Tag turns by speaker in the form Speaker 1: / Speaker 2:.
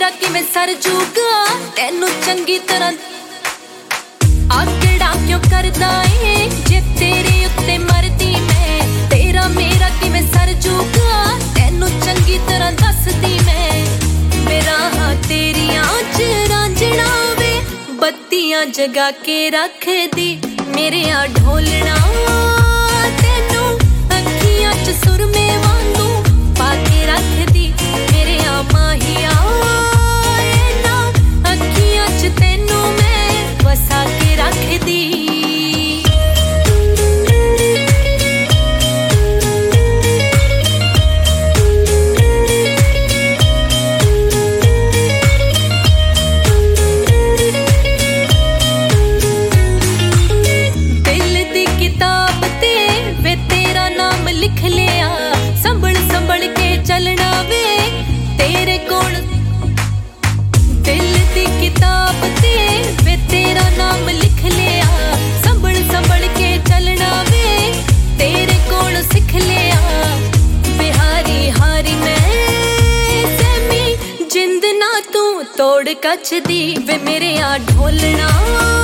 Speaker 1: मेरा किवें सर जूगा तैनू चंगी तरह आकड़ा क्यों करदा ए जे तेरे उत्ते मरदी मैं तेरा मेरा किवें सर जूगा तैनू चंगी तरह दसदी मैं मेरा हां तेरियां च रांझना वे बत्तियां जगा के रख दी मेरे आ ढोलना तैनू अखियां च सुरमे वांगू पाके रख दी मेरे आ माहिया ना अखियां च तैनू मैं वसा के रख दी लिख लिया संभल संभल के चलना वे तेरे कोल दिल दी किताब ते वे तेरा नाम लिख लिया संभल संभल के चलना वे तेरे कोल सीख लिया बिहारी हारी मैं सहमी जिंद ना तू तोड़ कच दी वे मेरे आ ढोलना